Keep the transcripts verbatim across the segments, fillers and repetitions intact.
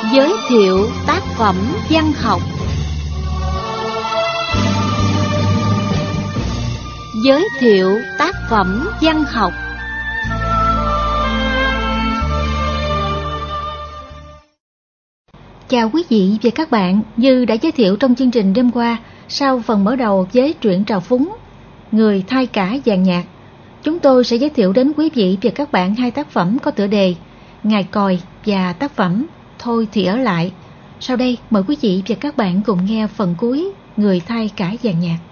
Giới thiệu tác phẩm văn học. Giới thiệu tác phẩm văn học. Chào quý vị và các bạn. Như đã giới thiệu trong chương trình đêm qua, sau phần mở đầu với truyện Trào Phúng, Người thay cả dàn nhạc, chúng tôi sẽ giới thiệu đến quý vị và các bạn hai tác phẩm có tựa đề Ngài Còi và tác phẩm Thôi thì ở lại. Sau đây mời quý vị và các bạn cùng nghe phần cuối Người thay cả dàn nhạc.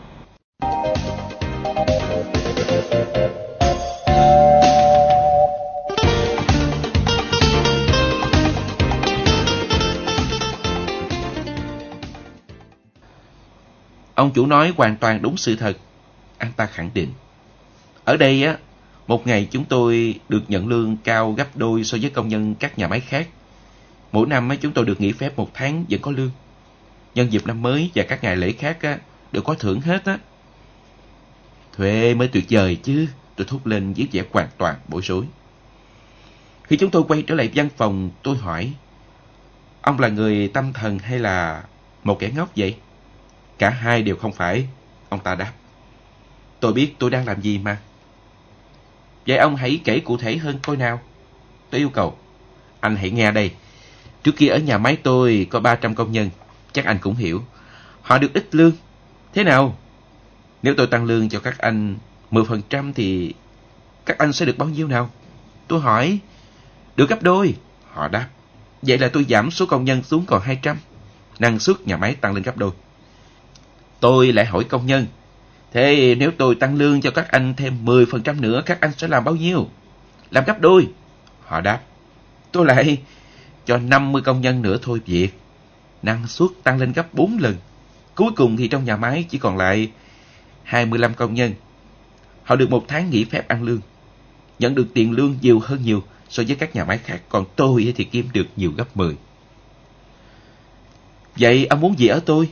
Ông chủ nói hoàn toàn đúng sự thật, anh ta khẳng định. Ở đây á, một ngày chúng tôi được nhận lương cao gấp đôi so với công nhân các nhà máy khác. Mỗi năm á, chúng tôi được nghỉ phép một tháng vẫn có lương. Nhân dịp năm mới và các ngày lễ khác á, đều có thưởng hết á. Thuê mới tuyệt vời chứ, tôi thốt lên với vẻ hoàn toàn bối rối. Khi chúng tôi quay trở lại văn phòng, tôi hỏi, ông là người tâm thần hay là một kẻ ngốc vậy? Cả hai đều không phải, ông ta đáp. Tôi biết tôi đang làm gì mà. Vậy ông hãy kể cụ thể hơn coi nào, tôi yêu cầu. Anh hãy nghe đây. Trước kia ở nhà máy tôi có ba trăm công nhân, chắc anh cũng hiểu. Họ được ít lương. Thế nào? Nếu tôi tăng lương cho các anh mười phần trăm thì các anh sẽ được bao nhiêu nào? Tôi hỏi. Được gấp đôi, họ đáp. Vậy là tôi giảm số công nhân xuống còn hai trăm. Năng suất nhà máy tăng lên gấp đôi. Tôi lại hỏi công nhân. Thế nếu tôi tăng lương cho các anh thêm mười phần trăm nữa, các anh sẽ làm bao nhiêu? Làm gấp đôi, họ đáp. Tôi lại cho năm mươi công nhân nữa thôi việc. Năng suất tăng lên gấp bốn lần. Cuối cùng thì trong nhà máy chỉ còn lại hai mươi lăm công nhân. Họ được một tháng nghỉ phép ăn lương, nhận được tiền lương nhiều hơn nhiều so với các nhà máy khác. Còn tôi thì kiếm được nhiều gấp mười. Vậy ông muốn gì ở tôi?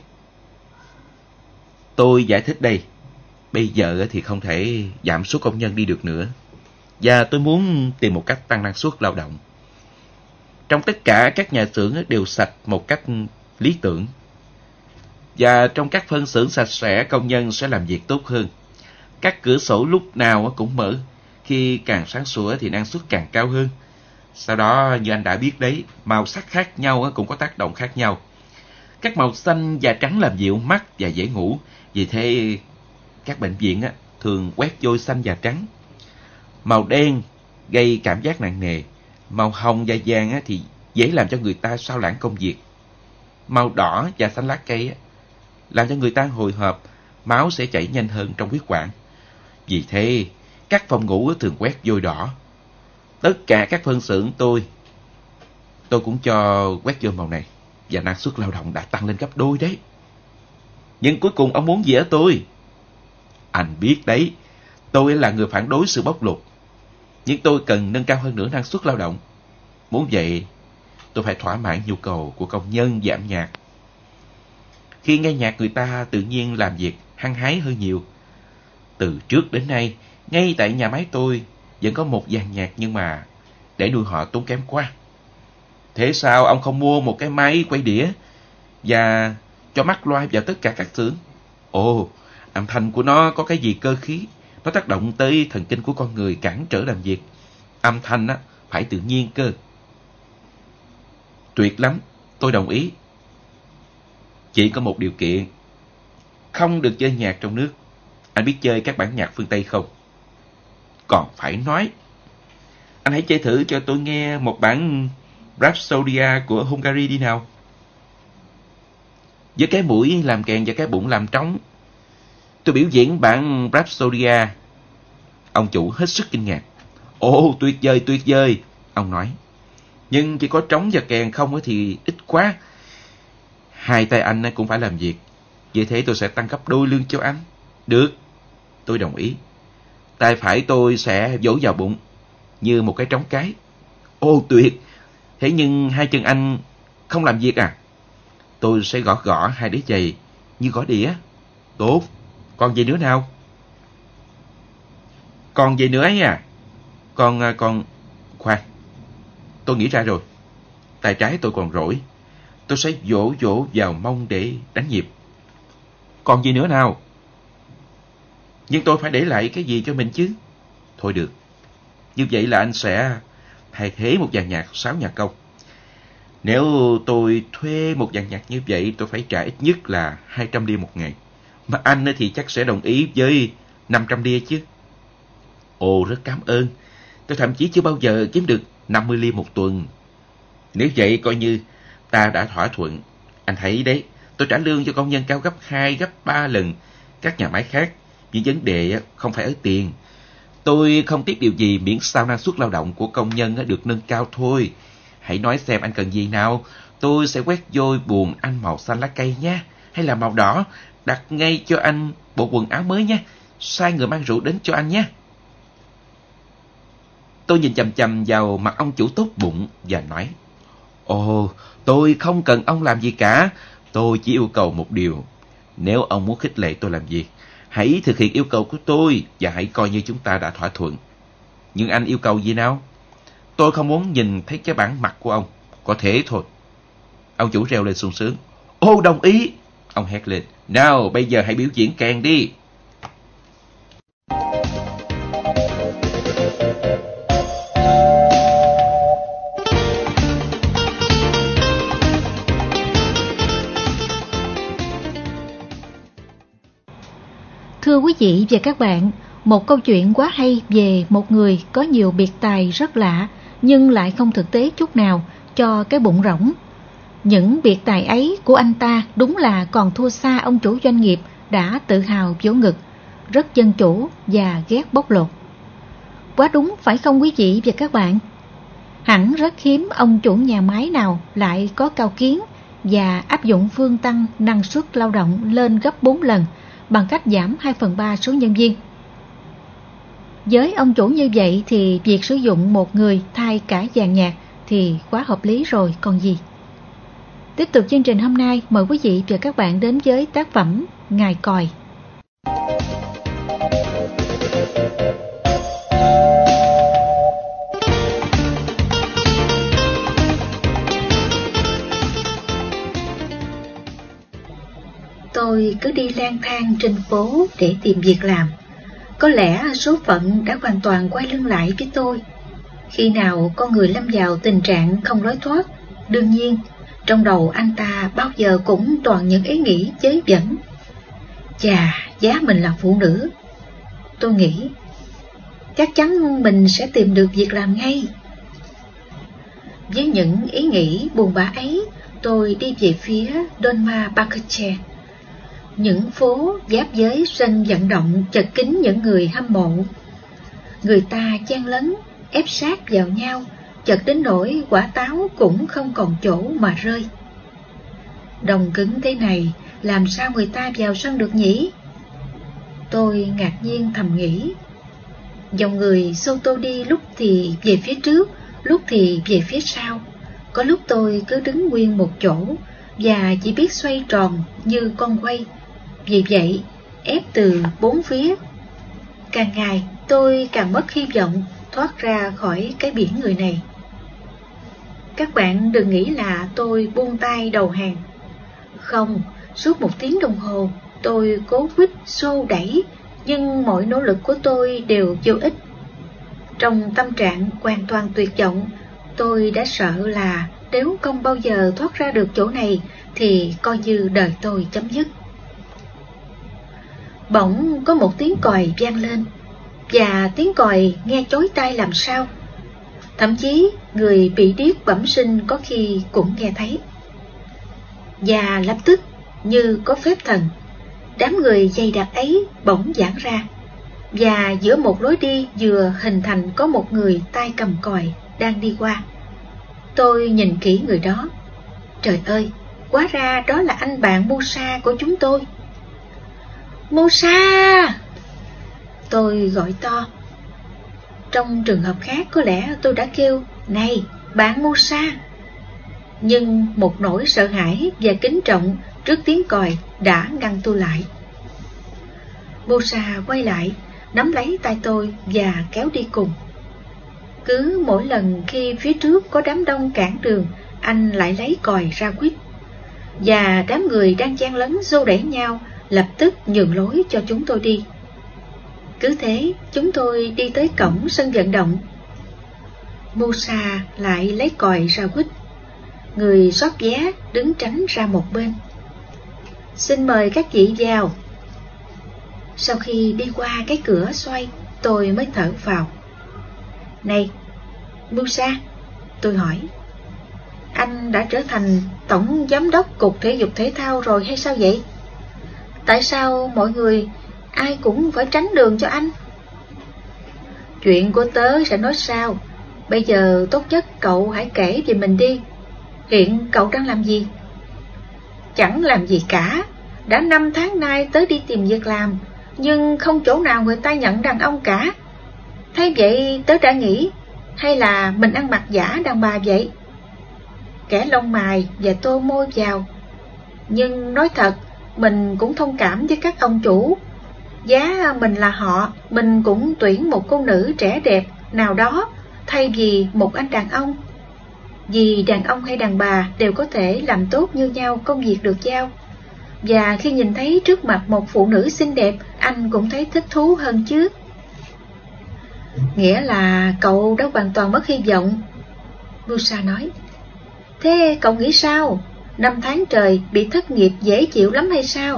Tôi giải thích đây. Bây giờ thì không thể giảm số công nhân đi được nữa. Và tôi muốn tìm một cách tăng năng suất lao động. Trong tất cả các nhà xưởng đều sạch một cách lý tưởng. Và trong các phân xưởng sạch sẽ, công nhân sẽ làm việc tốt hơn. Các cửa sổ lúc nào cũng mở. Khi càng sáng sủa thì năng suất càng cao hơn. Sau đó, như anh đã biết đấy, màu sắc khác nhau cũng có tác động khác nhau. Các màu xanh và trắng làm dịu mắt và dễ ngủ. Vì thế, các bệnh viện thường quét vôi xanh và trắng. Màu đen gây cảm giác nặng nề. Màu hồng và vàng thì dễ làm cho người ta sao lãng công việc. Màu đỏ và xanh lá cây làm cho người ta hồi hộp, máu sẽ chảy nhanh hơn trong huyết quản. Vì thế, các phòng ngủ thường quét vôi đỏ. Tất cả các phân xưởng tôi, tôi cũng cho quét vôi màu này. Và năng suất lao động đã tăng lên gấp đôi đấy. Nhưng cuối cùng ông muốn gì ở tôi? Anh biết đấy, tôi là người phản đối sự bóc lột. Nhưng tôi cần nâng cao hơn nữa năng suất lao động. Muốn vậy, tôi phải thỏa mãn nhu cầu của công nhân giảm nhạc. Khi nghe nhạc, người ta tự nhiên làm việc hăng hái hơn nhiều. Từ trước đến nay, ngay tại nhà máy tôi vẫn có một dàn nhạc, nhưng mà để nuôi họ tốn kém quá. Thế sao ông không mua một cái máy quay đĩa và cho mắc loa vào tất cả các xưởng? Ồ, âm thanh của nó có cái gì cơ khí, nó tác động tới thần kinh của con người, cản trở làm việc. Âm thanh á, phải tự nhiên cơ. Tuyệt lắm, tôi đồng ý. Chỉ có một điều kiện, không được chơi nhạc trong nước. Anh biết chơi các bản nhạc phương Tây không? Còn phải nói. Anh hãy chơi thử cho tôi nghe một bản Rhapsodia của Hungary đi nào. Với cái mũi làm kèn và cái bụng làm trống. Tôi biểu diễn bản Rhapsodia. Ông chủ hết sức kinh ngạc. Ồ, tuyệt vời, tuyệt vời, ông nói. Nhưng chỉ có trống và kèn không thì ít quá. Hai tay anh cũng phải làm việc. Vì thế tôi sẽ tăng gấp đôi lương cho anh. Được, tôi đồng ý. Tay phải tôi sẽ vỗ vào bụng như một cái trống cái. Ồ, tuyệt. Thế nhưng hai chân anh không làm việc à? Tôi sẽ gõ gõ hai đế giày như gõ đĩa. Tốt. Còn gì nữa nào? Còn gì nữa ấy à? Còn, còn... Khoan. Tôi nghĩ ra rồi. tay trái tôi còn rỗi. Tôi sẽ vỗ vỗ vào mông để đánh nhịp. Còn gì nữa nào? Nhưng tôi phải để lại cái gì cho mình chứ? Thôi được. Như vậy là anh sẽ thay thế một dàn nhạc sáu nhạc công. Nếu tôi thuê một dàn nhạc như vậy, tôi phải trả ít nhất là hai trăm đia một ngày. Mà anh thì chắc sẽ đồng ý với năm trăm đia chứ. Ồ, rất cảm ơn. Tôi thậm chí chưa bao giờ kiếm được năm mươi lia một tuần. Nếu vậy coi như ta đã thỏa thuận. Anh thấy đấy, tôi trả lương cho công nhân cao gấp hai, gấp ba lần các nhà máy khác. Nhưng vấn đề không phải ở tiền. Tôi không tiếc điều gì miễn sao năng suất lao động của công nhân được nâng cao thôi. Hãy nói xem anh cần gì nào. Tôi sẽ quét vôi buồng anh màu xanh lá cây nhé. Hay là màu đỏ. Đặt ngay cho anh bộ quần áo mới nhé. Sai người mang rượu đến cho anh nhé. Tôi nhìn chằm chằm vào mặt ông chủ tốt bụng và nói: Ồ, tôi không cần ông làm gì cả. Tôi chỉ yêu cầu một điều. Nếu ông muốn khích lệ tôi làm việc, hãy thực hiện yêu cầu của tôi và hãy coi như chúng ta đã thỏa thuận. Nhưng anh yêu cầu gì nào? Tôi không muốn nhìn thấy cái bản mặt của ông. Có thế thôi. Ông chủ reo lên sung sướng. Ô, đồng ý! Ông hét lên. Nào, bây giờ hãy biểu diễn kèn đi. Thưa quý vị và các bạn, một câu chuyện quá hay về một người có nhiều biệt tài rất lạ nhưng lại không thực tế chút nào cho cái bụng rỗng. Những biệt tài ấy của anh ta đúng là còn thua xa ông chủ doanh nghiệp đã tự hào vỗ ngực, rất dân chủ và ghét bóc lột. Quá đúng phải không quý vị và các bạn? Hẳn rất hiếm ông chủ nhà máy nào lại có cao kiến và áp dụng phương tăng năng suất lao động lên gấp bốn lần bằng cách giảm hai phần ba số nhân viên. Với ông chủ như vậy thì việc sử dụng một người thay cả dàn nhạc thì quá hợp lý rồi còn gì. Tiếp tục chương trình hôm nay, mời quý vị và các bạn đến với tác phẩm Ngài Còi. Tôi cứ đi lang thang trên phố để tìm việc làm. Có lẽ số phận đã hoàn toàn quay lưng lại với tôi. Khi nào con người lâm vào tình trạng không lối thoát, đương nhiên trong đầu anh ta bao giờ cũng toàn những ý nghĩ chế giễu. Chà, giá mình là phụ nữ. Tôi nghĩ chắc chắn mình sẽ tìm được việc làm ngay. Với những ý nghĩ buồn bã ấy, tôi đi về phía Donma Bakeche. Những phố giáp với sân vận động chật kín những người hâm mộ. Người ta chen lấn, ép sát vào nhau, chật đến nỗi quả táo cũng không còn chỗ mà rơi. Đông cứng thế này, làm sao người ta vào sân được nhỉ? Tôi ngạc nhiên thầm nghĩ. Dòng người xô tô đi lúc thì về phía trước, lúc thì về phía sau. Có lúc tôi cứ đứng nguyên một chỗ và chỉ biết xoay tròn như con quay. Vì vậy, ép từ bốn phía. Càng ngày, tôi càng mất hy vọng thoát ra khỏi cái biển người này. Các bạn đừng nghĩ là tôi buông tay đầu hàng. Không, suốt một tiếng đồng hồ, tôi cố quýt xô đẩy, nhưng mọi nỗ lực của tôi đều vô ích. Trong tâm trạng hoàn toàn tuyệt vọng, tôi đã sợ là nếu không bao giờ thoát ra được chỗ này, thì coi như đời tôi chấm dứt. Bỗng có một tiếng còi vang lên, và tiếng còi nghe chói tai làm sao. Thậm chí người bị điếc bẩm sinh có khi cũng nghe thấy. Và lập tức, như có phép thần, đám người dày đặc ấy bỗng giãn ra, và giữa một lối đi vừa hình thành có một người tay cầm còi đang đi qua. Tôi nhìn kỹ người đó. Trời ơi, hóa ra đó là anh bạn Musa của chúng tôi. Musa! Tôi gọi to. Trong trường hợp khác có lẽ tôi đã kêu, này, bạn Musa. Nhưng một nỗi sợ hãi và kính trọng trước tiếng còi đã ngăn tôi lại. Musa quay lại, nắm lấy tay tôi và kéo đi cùng. Cứ mỗi lần khi phía trước có đám đông cản đường, anh lại lấy còi ra quýt, và đám người đang chen lấn xô đẩy nhau lập tức nhường lối cho chúng tôi đi. Cứ thế chúng tôi đi tới cổng sân vận động. Musa lại lấy còi ra quýt, người xót vé đứng tránh ra một bên. Xin mời các vị vào. Sau khi đi qua cái cửa xoay, tôi mới thở phào. Này, Musa, tôi hỏi, anh đã trở thành tổng giám đốc Cục Thể dục Thể thao rồi hay sao vậy? Tại sao mọi người ai cũng phải tránh đường cho anh? Chuyện của tớ sẽ nói sau. Bây giờ tốt nhất cậu hãy kể về mình đi. Hiện cậu đang làm gì? Chẳng làm gì cả. Đã năm tháng nay tớ đi tìm việc làm, nhưng không chỗ nào người ta nhận đàn ông cả. Thế vậy tớ đã nghĩ, hay là mình ăn mặc giả đàn bà vậy? Kẻ lông mày và tô môi vào. Nhưng nói thật, mình cũng thông cảm với các ông chủ. Giá mình là họ, mình cũng tuyển một cô nữ trẻ đẹp nào đó thay vì một anh đàn ông. Vì đàn ông hay đàn bà đều có thể làm tốt như nhau công việc được giao. Và khi nhìn thấy trước mặt một phụ nữ xinh đẹp, anh cũng thấy thích thú hơn chứ. Nghĩa là cậu đã hoàn toàn mất hy vọng, Musa nói. Thế cậu nghĩ sao? Năm tháng trời bị thất nghiệp dễ chịu lắm hay sao?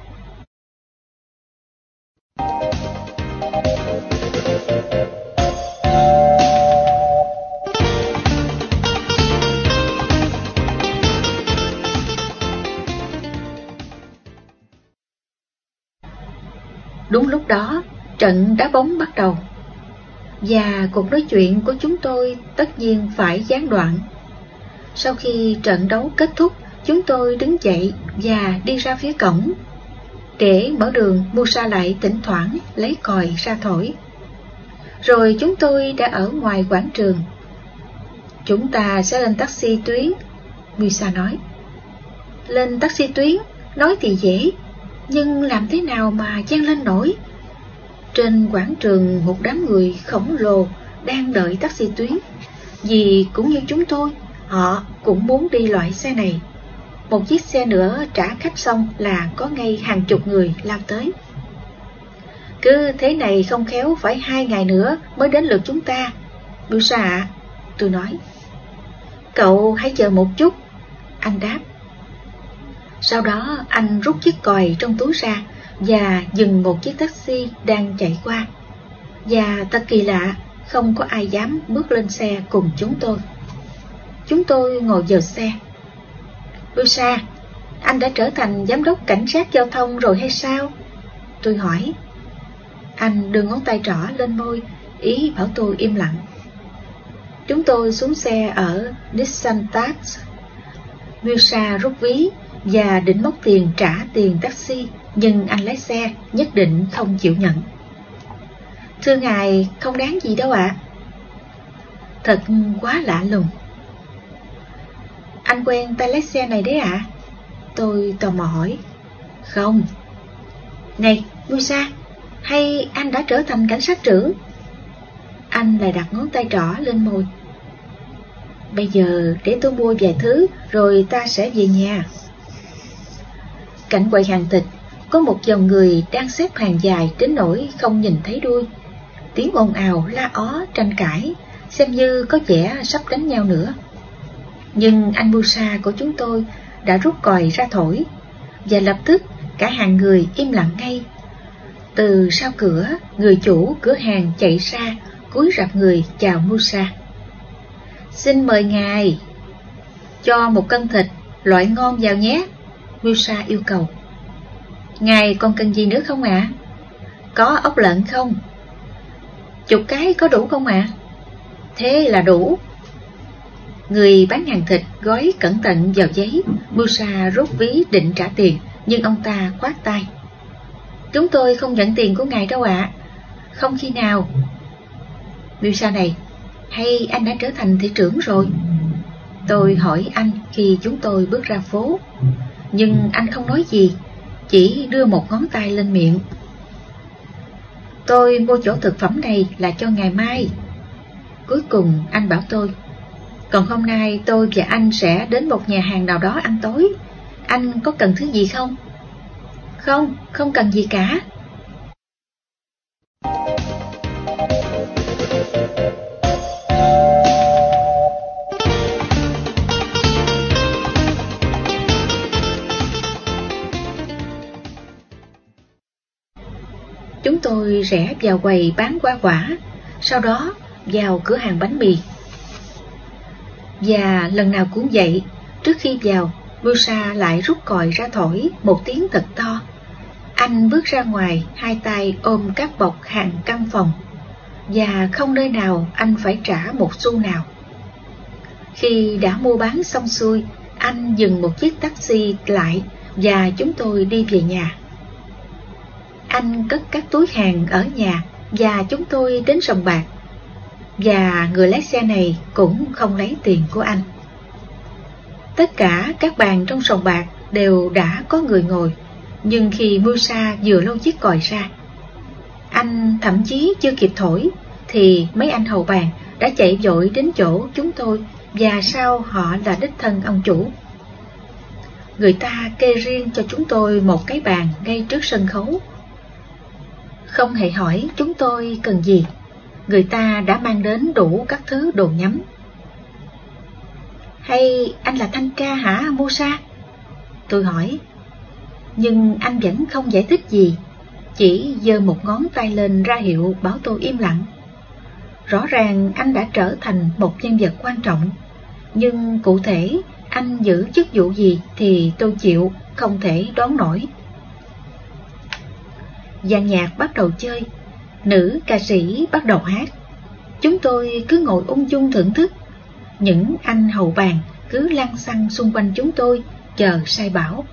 Đúng lúc đó, trận đá bóng bắt đầu, và cuộc nói chuyện của chúng tôi tất nhiên phải gián đoạn. Sau khi trận đấu kết thúc, chúng tôi đứng dậy và đi ra phía cổng. Để mở đường, Musa lại thỉnh thoảng lấy còi ra thổi. Rồi chúng tôi đã ở ngoài quảng trường. Chúng ta sẽ lên taxi tuyến, Musa nói. Lên taxi tuyến, nói thì dễ, nhưng làm thế nào mà chen lên nổi? Trên quảng trường một đám người khổng lồ đang đợi taxi tuyến. Vì cũng như chúng tôi, họ cũng muốn đi loại xe này. Một chiếc xe nữa trả khách xong là có ngay hàng chục người lao tới. Cứ thế này không khéo phải hai ngày nữa mới đến lượt chúng ta, Musa ạ, tôi nói. Cậu hãy chờ một chút, anh đáp. Sau đó anh rút chiếc còi trong túi ra và dừng một chiếc taxi đang chạy qua. Và thật kỳ lạ, không có ai dám bước lên xe cùng chúng tôi. Chúng tôi ngồi vào xe. Musa, anh đã trở thành giám đốc cảnh sát giao thông rồi hay sao? Tôi hỏi. Anh đưa ngón tay trỏ lên môi, ý bảo tôi im lặng. Chúng tôi xuống xe ở Nissan Tax. Musa rút ví và định móc tiền trả tiền taxi, nhưng anh lái xe nhất định không chịu nhận. Thưa ngài, không đáng gì đâu ạ. À. Thật quá lạ lùng. Anh quen tay lái xe này đấy ạ? À? Tôi tò mò hỏi. Không. Này, Musa, hay anh đã trở thành cảnh sát trưởng? Anh lại đặt ngón tay trỏ lên môi. Bây giờ để tôi mua vài thứ rồi ta sẽ về nhà. Cạnh quầy hàng thịt, có một dòng người đang xếp hàng dài đến nỗi không nhìn thấy đuôi. Tiếng ồn ào, la ó, tranh cãi, xem như có vẻ sắp đánh nhau nữa. Nhưng anh Musa của chúng tôi đã rút còi ra thổi, và lập tức cả hàng người im lặng ngay. Từ sau cửa, người chủ cửa hàng chạy ra, cúi rạp người chào Musa. Xin mời ngài. Cho một cân thịt, loại ngon vào nhé, Musa yêu cầu. Ngài còn cần gì nữa không ạ? À? Có ốc lợn không? Chục cái có đủ không ạ? À? Thế là đủ. Người bán hàng thịt gói cẩn thận vào giấy. Musa rút ví định trả tiền, nhưng ông ta khoát tay. Chúng tôi không nhận tiền của ngài đâu ạ. À. Không khi nào. Musa này, hay anh đã trở thành thị trưởng rồi? Tôi hỏi anh khi chúng tôi bước ra phố. Nhưng anh không nói gì, chỉ đưa một ngón tay lên miệng. Tôi mua chỗ thực phẩm này là cho ngày mai. Cuối cùng anh bảo tôi. Còn hôm nay tôi và anh sẽ đến một nhà hàng nào đó ăn tối. Anh có cần thứ gì không? Không, không cần gì cả. Chúng tôi rẽ vào quầy bán hoa quả, sau đó vào cửa hàng bánh mì. Và lần nào cũng vậy, trước khi vào, Musa lại rút còi ra thổi một tiếng thật to. Anh bước ra ngoài, hai tay ôm các bọc hàng căn phòng, và không nơi nào anh phải trả một xu nào. Khi đã mua bán xong xuôi, anh dừng một chiếc taxi lại và chúng tôi đi về nhà. Anh cất các túi hàng ở nhà và chúng tôi đến sòng bạc. Và người lái xe này cũng không lấy tiền của anh. Tất cả các bàn trong sòng bạc đều đã có người ngồi, nhưng khi Musa vừa lôi chiếc còi ra, anh thậm chí chưa kịp thổi thì mấy anh hầu bàn đã chạy vội đến chỗ chúng tôi, và sau họ là đích thân ông chủ. Người ta kê riêng cho chúng tôi một cái bàn ngay trước sân khấu. Không hề hỏi chúng tôi cần gì, người ta đã mang đến đủ các thứ đồ nhắm. Hay anh là thanh tra hả Musa? Tôi hỏi. Nhưng anh vẫn không giải thích gì, chỉ giơ một ngón tay lên ra hiệu bảo tôi im lặng. Rõ ràng anh đã trở thành một nhân vật quan trọng, nhưng cụ thể anh giữ chức vụ gì thì tôi chịu không thể đoán nổi. Dàn nhạc bắt đầu chơi, nữ ca sĩ bắt đầu hát. Chúng tôi cứ ngồi ung dung thưởng thức. Những anh hầu bàn cứ lăn xăng xung quanh chúng tôi, chờ sai bảo.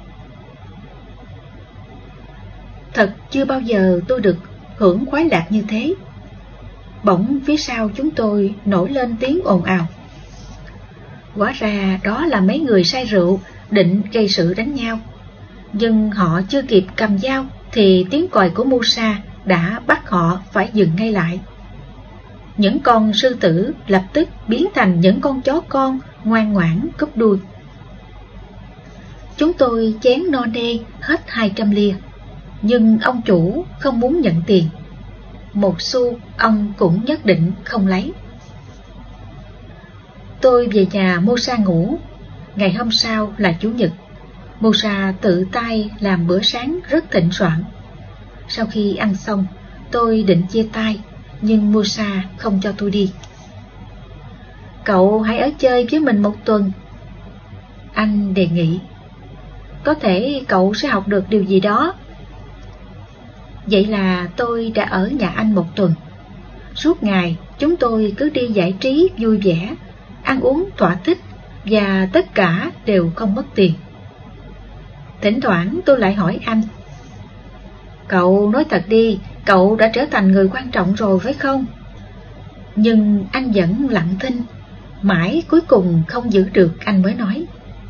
Thật chưa bao giờ tôi được hưởng khoái lạc như thế. Bỗng phía sau chúng tôi nổi lên tiếng ồn ào. Hóa ra đó là mấy người say rượu định gây sự đánh nhau. Nhưng họ chưa kịp cầm dao thì tiếng còi của Musa đã bắt họ phải dừng ngay lại. Những con sư tử lập tức biến thành những con chó con ngoan ngoãn cúp đuôi. Chúng tôi chén no nê hết hai trăm lia, nhưng ông chủ không muốn nhận tiền. Một xu ông cũng nhất định không lấy. Tôi về nhà Musa ngủ. Ngày hôm sau là Chủ nhật. Musa tự tay làm bữa sáng rất thịnh soạn. Sau khi ăn xong, tôi định chia tay, nhưng Musa không cho tôi đi. Cậu hãy ở chơi với mình một tuần, anh đề nghị. Có thể cậu sẽ học được điều gì đó. Vậy là tôi đã ở nhà anh một tuần. Suốt ngày chúng tôi cứ đi giải trí vui vẻ, ăn uống thỏa thích, và tất cả đều không mất tiền. Thỉnh thoảng tôi lại hỏi anh: Cậu nói thật đi, cậu đã trở thành người quan trọng rồi phải không? Nhưng anh vẫn lặng thinh. Mãi cuối cùng không giữ được, anh mới nói: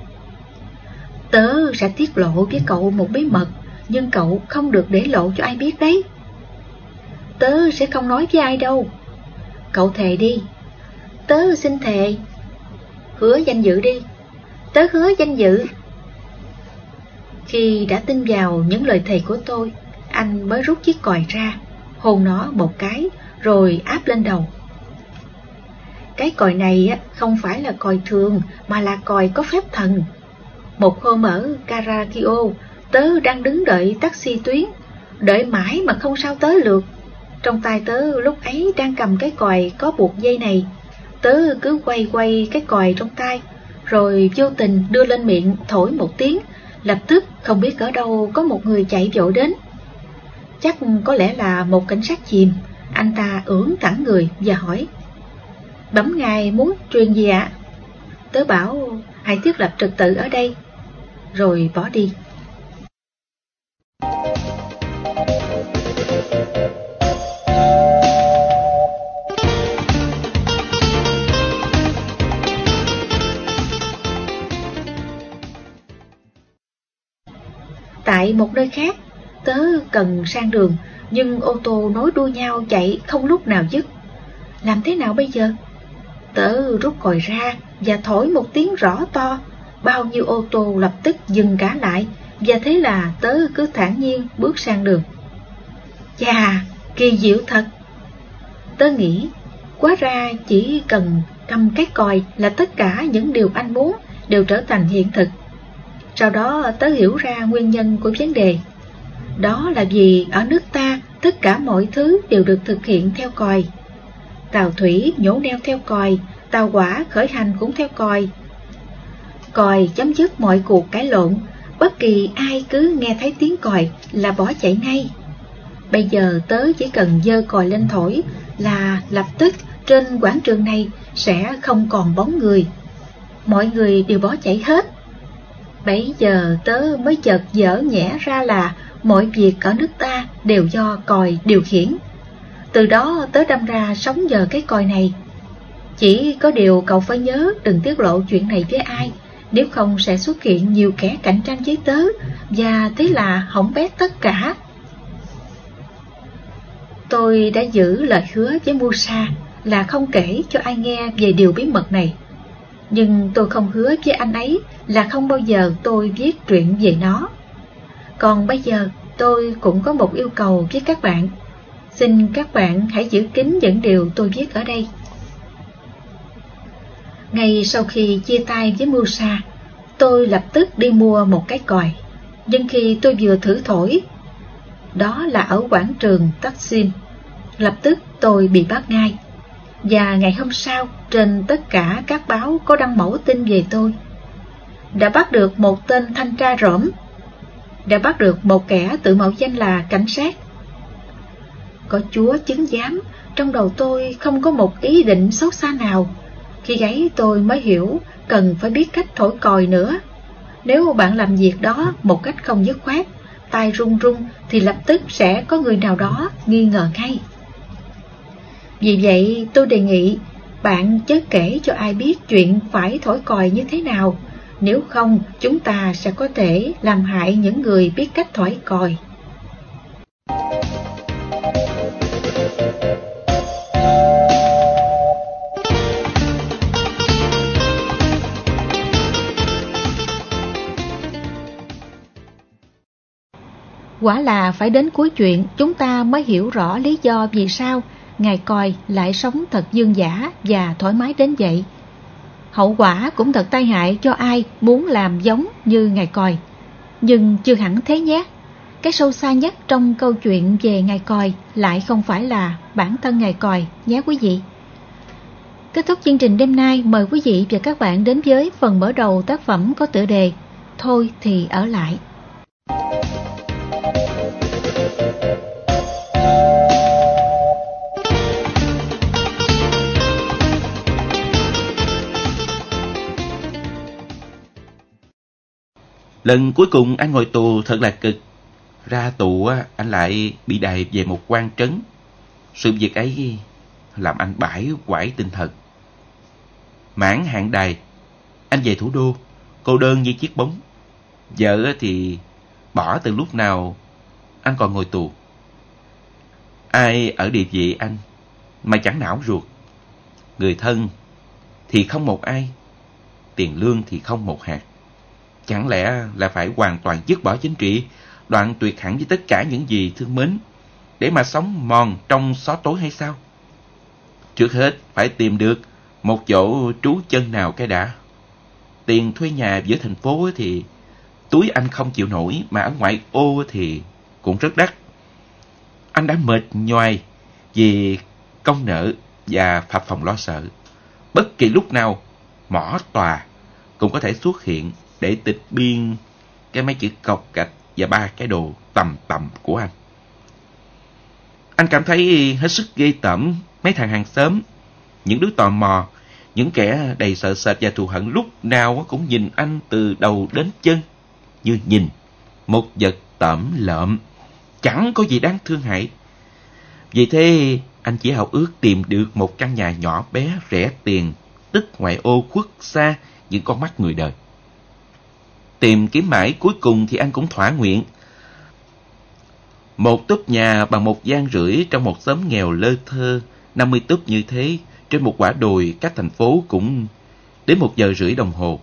Tớ sẽ tiết lộ với cậu một bí mật, nhưng cậu không được để lộ cho ai biết đấy. Tớ sẽ không nói với ai đâu. Cậu thề đi. Tớ xin thề. Hứa danh dự đi. Tớ hứa danh dự. Khi đã tin vào những lời thề của tôi, anh mới rút chiếc còi ra, hôn nó một cái, rồi áp lên đầu. Cái còi này không phải là còi thường, mà là còi có phép thần. Một hôm ở Karakio, tớ đang đứng đợi taxi tuyến, đợi mãi mà không sao tới lượt. Trong tay tớ lúc ấy đang cầm cái còi có buộc dây này. Tớ cứ quay quay cái còi trong tay, rồi vô tình đưa lên miệng thổi một tiếng. Lập tức không biết ở đâu có một người chạy vội đến. Chắc có lẽ là một cảnh sát chìm. Anh ta ưỡn thẳng người và hỏi: Bẩm ngài muốn truyền gì ạ? Tớ bảo hãy thiết lập trật tự ở đây, rồi bỏ đi. Tại một nơi khác, tớ cần sang đường, nhưng ô tô nối đuôi nhau chạy không lúc nào dứt. Làm thế nào bây giờ? Tớ rút còi ra và thổi một tiếng rõ to. Bao nhiêu ô tô lập tức dừng cả lại, và thế là tớ cứ thản nhiên bước sang đường. Chà, kỳ diệu thật. Tớ nghĩ, hóa ra chỉ cần cầm cái còi là tất cả những điều anh muốn đều trở thành hiện thực. Sau đó tớ hiểu ra nguyên nhân của vấn đề. Đó là vì ở nước ta tất cả mọi thứ đều được thực hiện theo còi. Tàu thủy nhổ neo theo còi, tàu hỏa khởi hành cũng theo còi. Còi chấm dứt mọi cuộc cãi lộn, bất kỳ ai cứ nghe thấy tiếng còi là bỏ chạy ngay. Bây giờ tớ chỉ cần giơ còi lên thổi là lập tức trên quảng trường này sẽ không còn bóng người. Mọi người đều bỏ chạy hết. Bấy giờ tớ mới chợt dở nhẽ ra là mọi việc ở nước ta đều do còi điều khiển. Từ đó tớ đâm ra sống nhờ cái còi này. Chỉ có điều cậu phải nhớ đừng tiết lộ chuyện này với ai, nếu không sẽ xuất hiện nhiều kẻ cạnh tranh với tớ, và thế là hỏng bét tất cả. Tôi đã giữ lời hứa với Musa là không kể cho ai nghe về điều bí mật này. Nhưng tôi không hứa với anh ấy là không bao giờ tôi viết truyện về nó. Còn bây giờ tôi cũng có một yêu cầu với các bạn. Xin các bạn hãy giữ kín những điều tôi viết ở đây. Ngay sau khi chia tay với Musa, tôi lập tức đi mua một cái còi. Nhưng khi tôi vừa thử thổi, đó là ở quảng trường Taksim, lập tức tôi bị bắt ngay. Và ngày hôm sau, trên tất cả các báo có đăng mẫu tin về tôi. Đã bắt được một tên thanh tra rỗm, đã bắt được một kẻ tự mạo danh là cảnh sát. Có Chúa chứng giám, trong đầu tôi không có một ý định xấu xa nào. Khi ấy tôi mới hiểu cần phải biết cách thổi còi nữa. Nếu bạn làm việc đó một cách không dứt khoát, tay run run, thì lập tức sẽ có người nào đó nghi ngờ ngay. Vì vậy tôi đề nghị bạn chớ kể cho ai biết chuyện phải thổi còi như thế nào. Nếu không, chúng ta sẽ có thể làm hại những người biết cách thổi còi. Quả là phải đến cuối chuyện chúng ta mới hiểu rõ lý do vì sao ngài còi lại sống thật dương dã và thoải mái đến vậy. Hậu quả cũng thật tai hại cho ai muốn làm giống như ngài còi. Nhưng chưa hẳn thế nhé. Cái sâu xa nhất trong câu chuyện về ngài còi lại không phải là bản thân ngài còi nhé quý vị. Kết thúc chương trình đêm nay, mời quý vị và các bạn đến với phần mở đầu tác phẩm có tựa đề Thôi thì ở lại. Lần cuối cùng anh ngồi tù thật là cực. Ra tù anh lại bị đày về một quan trấn. Sự việc ấy làm anh bãi quải tinh thần. Mãn hạn đày, anh về thủ đô, cô đơn như chiếc bóng. Vợ thì bỏ từ lúc nào anh còn ngồi tù. Ai ở địa vị anh mà chẳng não ruột. Người thân thì không một ai, tiền lương thì không một hạt. Chẳng lẽ là phải hoàn toàn dứt bỏ chính trị, đoạn tuyệt hẳn với tất cả những gì thương mến, để mà sống mòn trong xó tối hay sao? Trước hết phải tìm được một chỗ trú chân nào cái đã. Tiền thuê nhà giữa thành phố thì túi anh không chịu nổi, mà ở ngoại ô thì cũng rất đắt. Anh đã mệt nhoài vì công nợ và phập phòng lo sợ. Bất kỳ lúc nào mỏ tòa cũng có thể xuất hiện để tịch biên cái mấy chữ cọc gạch và ba cái đồ tầm tầm của anh. Anh cảm thấy hết sức ghê tởm mấy thằng hàng xóm, những đứa tò mò, những kẻ đầy sợ sệt và thù hận lúc nào cũng nhìn anh từ đầu đến chân như nhìn một vật tởm lợm, chẳng có gì đáng thương hại. Vì thế anh chỉ háo ước tìm được một căn nhà nhỏ bé rẻ tiền, tức ngoại ô khuất xa những con mắt người đời. Tìm kiếm mãi cuối cùng thì anh cũng thỏa nguyện. Một túp nhà bằng một gian rưỡi trong một xóm nghèo lơ thơ, năm mươi túp như thế, trên một quả đồi cách thành phố cũng đến một giờ rưỡi đồng hồ.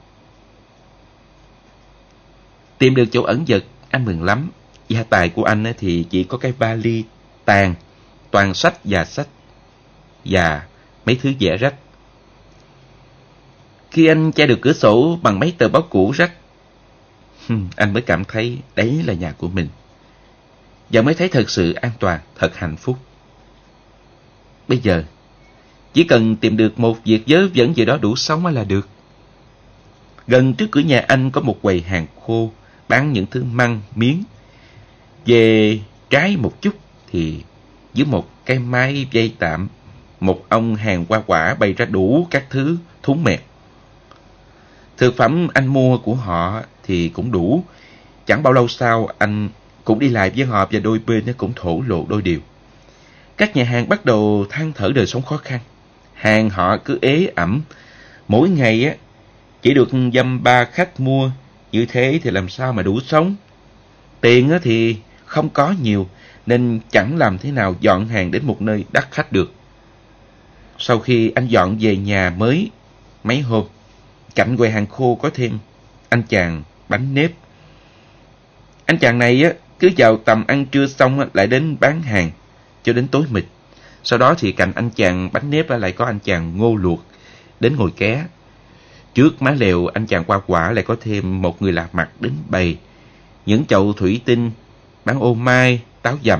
Tìm được chỗ ẩn giật, anh mừng lắm. Gia tài của anh thì chỉ có cái vali tàn, toàn sách và sách, và mấy thứ vẽ rách. Khi anh che được cửa sổ bằng mấy tờ báo cũ rách, anh mới cảm thấy đấy là nhà của mình, và mới thấy thật sự an toàn, thật hạnh phúc. Bây giờ, chỉ cần tìm được một việc vớ vẩn gì đó đủ sống là được. Gần trước cửa nhà anh có một quầy hàng khô, bán những thứ măng, miếng. Về trái một chút thì dưới một cái mái dây tạm, một ông hàng hoa quả bày ra đủ các thứ thúng mẹt. Thực phẩm anh mua của họ thì cũng đủ. Chẳng bao lâu sau, anh cũng đi lại với họ và đôi bên cũng thổ lộ đôi điều. Các nhà hàng bắt đầu than thở đời sống khó khăn. Hàng họ cứ ế ẩm. Mỗi ngày á chỉ được dăm ba khách mua. Như thế thì làm sao mà đủ sống. Tiền á thì không có nhiều, nên chẳng làm thế nào dọn hàng đến một nơi đắt khách được. Sau khi anh dọn về nhà mới mấy hôm, cạnh quầy hàng khô có thêm anh chàng bánh nếp. Anh chàng này á cứ vào tầm ăn trưa xong á, lại đến bán hàng cho đến tối mịt. Sau đó thì cạnh anh chàng bánh nếp lại có anh chàng ngô luộc đến ngồi ké. Trước má lều anh chàng hoa quả lại có thêm một người lạ mặt đến bày những chậu thủy tinh, bán ô mai, táo dầm.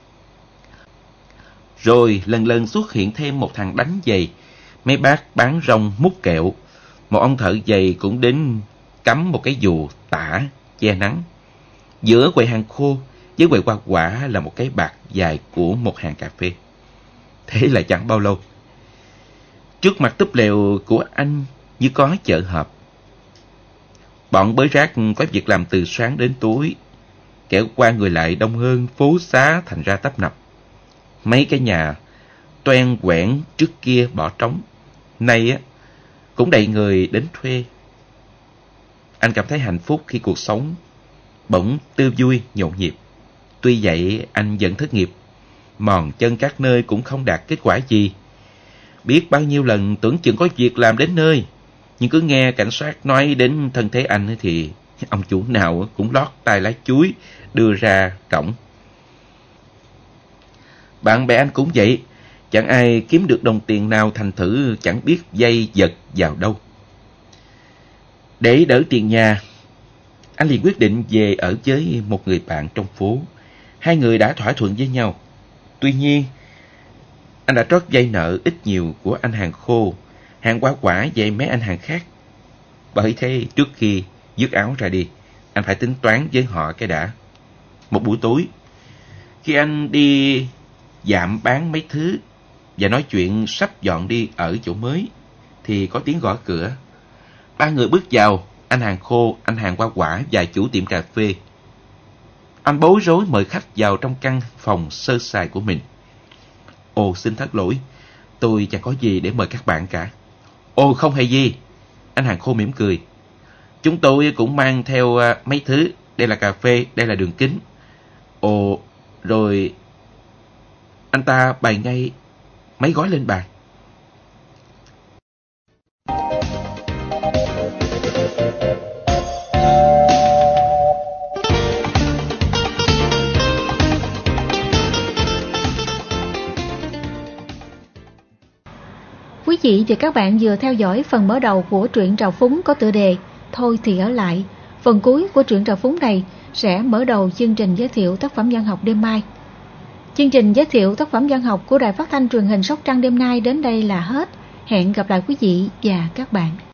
Rồi lần lần xuất hiện thêm một thằng đánh giày, mấy bác bán rong mút kẹo. Một ông thợ giày cũng đến cắm một cái dù tả che nắng. Giữa quầy hàng khô với quầy hoa quả là một cái bạt dài của một hàng cà phê. Thế là chẳng bao lâu, trước mặt túp lều của anh như có chợ họp. Bọn bới rác có việc làm từ sáng đến tối, kẻo qua người lại đông hơn, phố xá thành ra tấp nập. Mấy cái nhà toen quẻn trước kia bỏ trống, nay á cũng đầy người đến thuê. Anh cảm thấy hạnh phúc khi cuộc sống bỗng tươi vui, nhộn nhịp. Tuy vậy anh vẫn thất nghiệp, mòn chân các nơi cũng không đạt kết quả gì. Biết bao nhiêu lần tưởng chừng có việc làm đến nơi, nhưng cứ nghe cảnh sát nói đến thân thế anh thì ông chủ nào cũng lót tay lá chuối đưa ra cổng. Bạn bè anh cũng vậy, chẳng ai kiếm được đồng tiền nào, thành thử chẳng biết vay giật vào đâu. Để đỡ tiền nhà, anh liền quyết định về ở với một người bạn trong phố. Hai người đã thỏa thuận với nhau. Tuy nhiên, anh đã trót vay nợ ít nhiều của anh hàng khô, hàng hoa quả và mấy anh hàng khác. Bởi thế trước khi dứt áo ra đi, anh phải tính toán với họ cái đã. Một buổi tối, khi anh đi dạm bán mấy thứ và nói chuyện sắp dọn đi ở chỗ mới, thì có tiếng gõ cửa. Ba người bước vào, anh hàng khô, anh hàng hoa quả và chủ tiệm cà phê. Anh bối rối mời khách vào trong căn phòng sơ sài của mình. Ồ, xin thất lỗi, tôi chẳng có gì để mời các bạn cả. Ồ, không hề gì. Anh hàng khô mỉm cười. Chúng tôi cũng mang theo mấy thứ. Đây là cà phê, đây là đường kính. Ồ, rồi anh ta bày ngay mấy gói lên bàn. Quý vị và các bạn vừa theo dõi phần mở đầu của truyện Trào Phúng có tựa đề Thôi thì ở lại. Phần cuối của truyện Trào Phúng này sẽ mở đầu chương trình giới thiệu tác phẩm văn học đêm mai. Chương trình giới thiệu tác phẩm văn học của Đài Phát thanh Truyền hình Sóc Trăng đêm nay đến đây là hết. Hẹn gặp lại quý vị và các bạn.